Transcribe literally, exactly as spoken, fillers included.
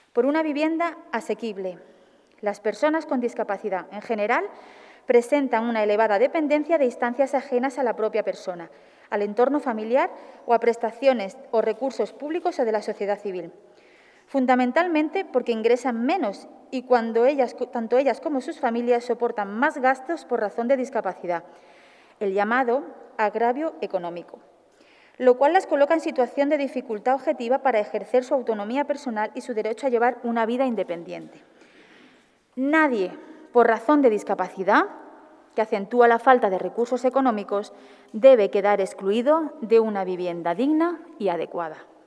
Por una vivienda asequible. Las personas con discapacidad, en general, presentan una elevada dependencia de instancias ajenas a la propia persona, al entorno familiar o a prestaciones o recursos públicos o de la sociedad civil. Fundamentalmente porque ingresan menos y cuando ellas, tanto ellas como sus familias soportan más gastos por razón de discapacidad, el llamado agravio económico, lo cual las coloca en situación de dificultad objetiva para ejercer su autonomía personal y su derecho a llevar una vida independiente. Nadie, por razón de discapacidad, que acentúa la falta de recursos económicos, debe quedar excluido de una vivienda digna y adecuada.